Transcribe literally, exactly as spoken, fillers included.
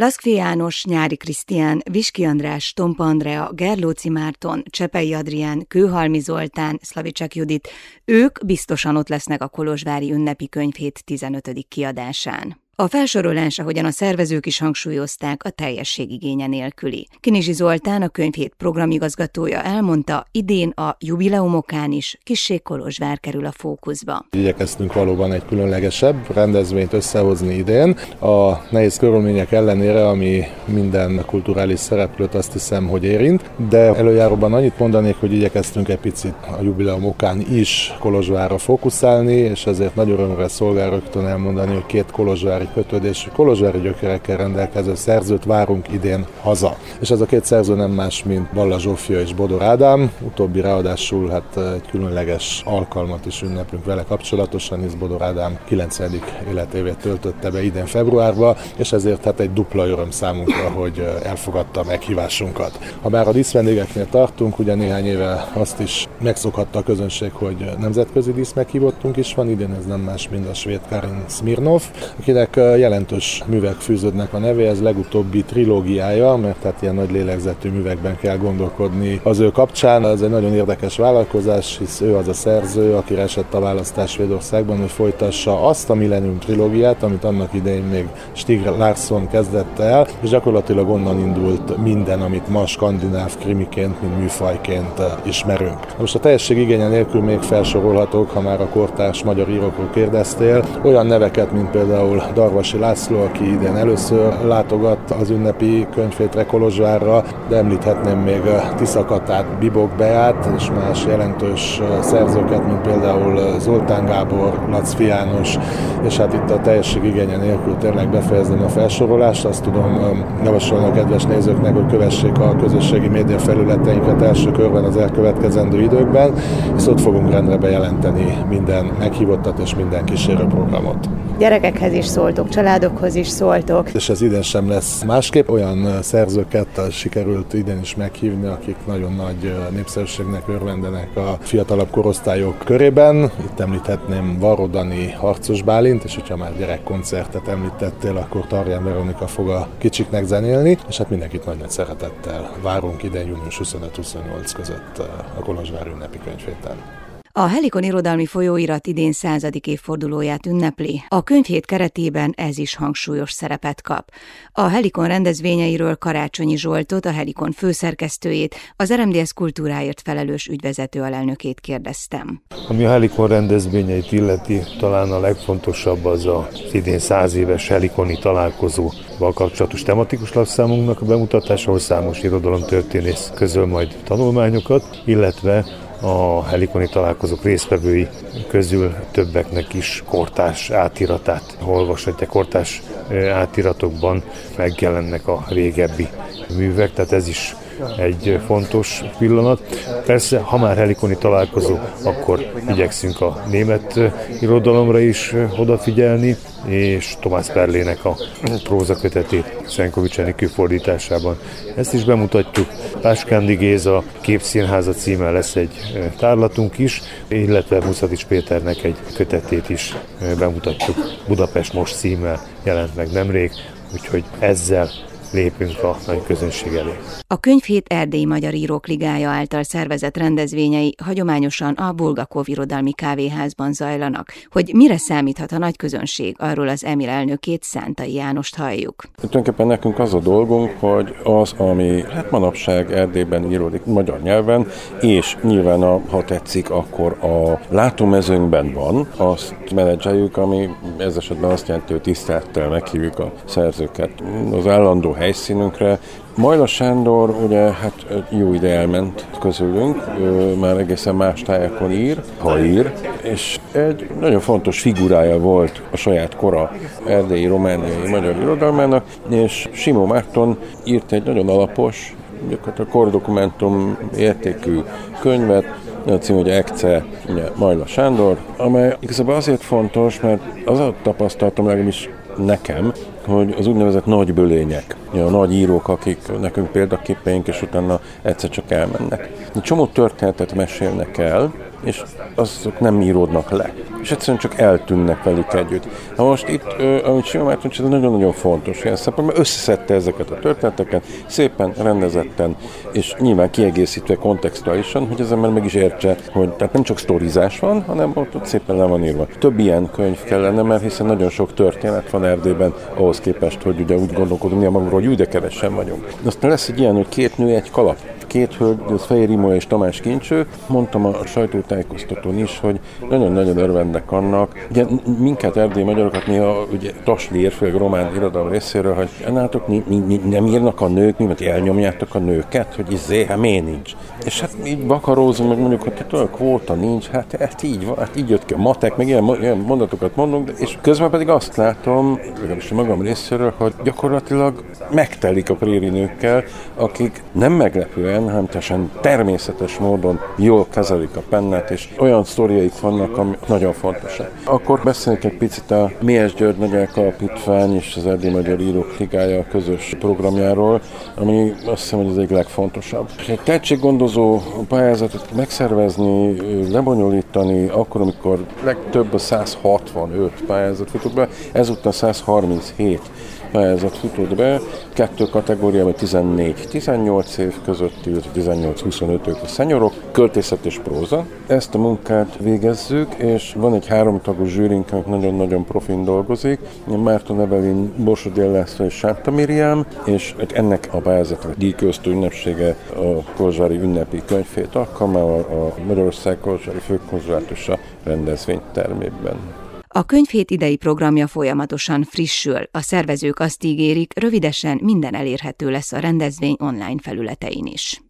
Laszkfi János, Nyári Krisztián, Viski András, Tompa Andrea, Gerlóci Márton, Csepei Adrián, Kőhalmi Zoltán, Szlavicsek Judit, ők biztosan ott lesznek a kolozsvári ünnepi könyvhét tizenötödik kiadásán. A felsorolás, ahogyan a szervezők is hangsúlyozták, a teljességigénye nélküli. Kinizsi Zoltán, a könyvhét programigazgatója elmondta, idén a jubileumokán is kissé Kolozsvár kerül a fókuszba. Igyekeztünk valóban egy különlegesebb rendezvényt összehozni idén. A nehéz körülmények ellenére, ami minden kulturális szereplőt azt hiszem, hogy érint, de előjáróban annyit mondanék, hogy igyekeztünk egy picit a jubileumokán is Kolozsvárra fókuszálni, és ezért nagy örömre szolgál rögtön elmondani, hogy két kolozsvári kötődésű, kolozsvári gyökerekkel rendelkező szerzőt várunk idén haza. És ez a két szerző nem más, mint Balla Zsófia és Bodor Ádám. Utóbbi ráadásul hát egy különleges alkalmat is ünneplünk vele kapcsolatosan, hisz Bodor Ádám kilencvenedik életévét töltötte be idén februárban, és ezért hát egy dupla öröm számunkra, hogy elfogadta a meghívásunkat. Ha bár a díszvendégeknél tartunk, ugye néhány éve azt is megszokhatta a közönség, hogy nemzetközi díszmeghívottunk is van, idén ez nem más, mint a svéd Karin Smirnov, akinek jelentős művek fűződnek a nevéhez, legutóbbi trilógiája, mert tehát ilyen nagy lélegzetű művekben kell gondolkodni az ő kapcsán. Ez egy nagyon érdekes vállalkozás, hisz ő az a szerző, akire esett a választás Svédországban, hogy folytassa azt a Millennium trilógiát, amit annak idején még Stieg Larsson kezdett el, és gyakorlatilag onnan indult minden, amit ma skandináv krimiként, mint műfajként ismerünk. Most a teljesség igénye nélkül még felsorolhatók, ha már a kortárs magyar írókról kérdeztél, olyan neveket, mint például Darvasi László, aki idén először látogat az ünnepi könyvhétre Kolozsvárra, de említhetném még Tisza Katát, Bibok Beát és más jelentős szerzőket, mint például Zoltán Gábor, Laszkfi János, és hát itt a teljesség igénye nélkül tényleg befejezném a felsorolást. Azt tudom javasolni a kedves nézőknek, hogy kövessék a közösségi média felületeinket első körben az elkövetkezendő időkben, és ott fogunk rendre bejelenteni minden meghívottat és minden kísérőprogramot. Gyerekekhez is szóltok, családokhoz is szóltok. És ez idén sem lesz másképp. Olyan szerzőket sikerült idén is meghívni, akik nagyon nagy népszerűségnek örvendenek a fiatalabb korosztályok körében. Itt említhetném Varró Dani, Harcos Bálint, és hogyha már gyerekkoncertet említettél, akkor Tarján Veronika fog a kicsiknek zenélni, és hát mindenkit nagy-nagy szeretettel várunk idén június huszonöt-huszonnyolc között a Kolozsvár ünnepi könyvhéten. A Helikon irodalmi folyóirat idén századik évfordulóját ünnepli. A könyvhét keretében ez is hangsúlyos szerepet kap. A Helikon rendezvényeiről Karácsonyi Zsoltot, a Helikon főszerkesztőjét, az er em dé es kultúráért felelős ügyvezető alelnökét kérdeztem. Ami a Helikon rendezvényeit illeti, talán a legfontosabb az az idén száz éves helikoni találkozóval kapcsolatos tematikus lapszámunknak a bemutatása, ahol számos irodalomtörténész közöl majd tanulmányokat, illetve a helikoni találkozók résztvevői közül többeknek is kortárs átiratát olvashatják, kortárs átiratokban megjelennek a régebbi művek, tehát ez is egy fontos pillanat. Persze, ha már helikoni találkozó, akkor igyekszünk a német irodalomra is odafigyelni, és Tomás Perlének a prózakötetét Szenkovics Enikő fordításában. Ezt is bemutatjuk. Páskándi Géza Képszínháza címmel lesz egy tárlatunk is, illetve Muszatics Péternek egy kötetét is bemutatjuk. Budapest most címmel jelent meg nemrég, úgyhogy ezzel lépünk a nagy közönség elé. A könyvhét Erdélyi Magyar Írók Ligája által szervezett rendezvényei hagyományosan a Bulgakov irodalmi kávéházban zajlanak. Hogy mire számíthat a nagy közönség, arról az Emil elnökét, Szántai Jánost halljuk. Tulajdonképpen nekünk az a dolgunk, hogy az, ami hát manapság Erdélyben íródik magyar nyelven, és nyilván a, ha tetszik, akkor a látómezőnkben van, azt menedzseljük, ami ez esetben azt jelenti, hogy tisztelettel meghívjuk a szerzőket az állandó helyszínünkre. Majla Sándor ugye hát jó ide elment közülünk, ő már egészen más tájakon ír, ha ír, és egy nagyon fontos figurája volt a saját kora erdélyi, romániai magyar irodalmának, és Simó Márton írt egy nagyon alapos, gyakorlatilag kordokumentum értékű könyvet, a cím, hogy Ekce, ugye Majla Sándor, amely igazából azért fontos, mert az a tapasztalatom legalábbis nekem, hogy az úgynevezett nagy bölények, a nagy írók, akik nekünk példaképeink, és utána egyszer csak elmennek. Egy csomó történetet mesélnek el, és azok nem íródnak le. és egyszerűen csak eltűnnek velük együtt. Na most itt, amit Sima Márton csinál, nagyon-nagyon fontos ilyen szempontból, mert összeszedte ezeket a történeteket, szépen, rendezetten, és nyilván kiegészítve kontextuálisan, hogy az ember meg is értse, hogy tehát nem csak sztorizás van, hanem ott, ott szépen le van írva. Több ilyen könyv kellene, mert hiszen nagyon sok történet van Erdélyben, ahhoz képest, hogy ugye úgy gondolkodunk, hogy magunkról, hogy úgy de kevesen vagyunk. Aztán lesz egy ilyen, hogy két nő, egy kalap. Két hölgy, ez Fejér Imola és Tamás Kincső. Mondtam a sajtótájékoztatón is, hogy nagyon-nagyon örvendek annak. Ugye minket, erdélyi magyarokat néha ugye tasli főleg román irodalom részéről, hogy ennátok mi, mi, mi nem írnak a nők, mi, mert elnyomjátok a nőket, hogy izé, hát miért nincs. És hát így vakarózunk, meg mondjuk, hogy hát olyan kvóta nincs, hát, hát így van, hát így jött ki a matek, meg ilyen, ilyen mondatokat mondunk, de, és közben pedig azt látom, legalábbis a magam részéről, hogy gyakorlatilag megtelik a préri nőkkel, akik nem meglepően, hanem teljesen természetes módon jól kezelik a pennát, és olyan sztoriaik vannak, ami nagyon fontosak. Akkor beszélünk egy picit a Méhes György Nagyák Alapítvány és az Erdélyi Magyar Írók Ligája közös programjáról, ami azt hiszem, hogy az egyik legfontosabb. Egy tehetséggondozó pályázatot megszervezni, lebonyolítani, akkor, amikor legtöbb a száz hatvanöt pályázat futott be, ezúttal száz harminchét pályázat futott be, kettő kategóriában tizennégy tizennyolc év között, illetve tizennyolc huszonöt a szenyorok, költészet és próza. Ezt a munkát végezzük, és van egy háromtagos zsűrink, amik nagyon-nagyon profin dolgozik. Márton Evelyn, Borsodi László és Sánta Miriam, és ennek a pályázatra díjkiosztó ünnepsége a kolozsvári ünnepi könyvhét alkalmával a Magyarország kolozsvári főkonzulátusa rendezvénytermében. A könyvhét idei programja folyamatosan frissül, a szervezők azt ígérik, rövidesen minden elérhető lesz a rendezvény online felületein is.